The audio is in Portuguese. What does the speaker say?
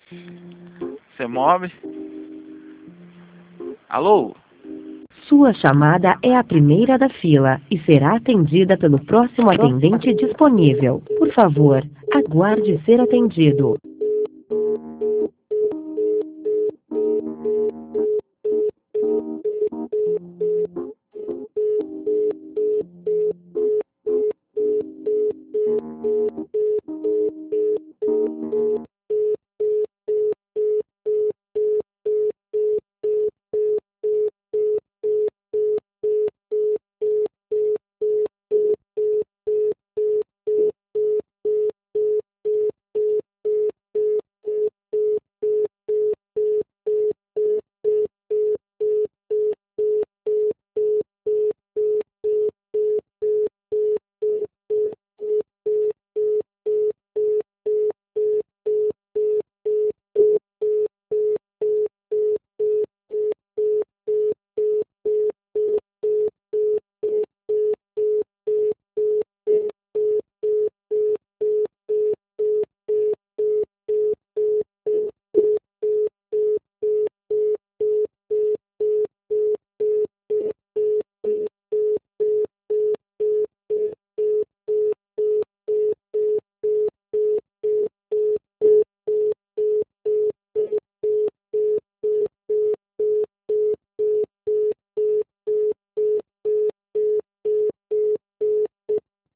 Você move? Alô? Sua chamada é a primeira da fila e será atendida pelo próximo atendente disponível. Por favor, aguarde ser atendido.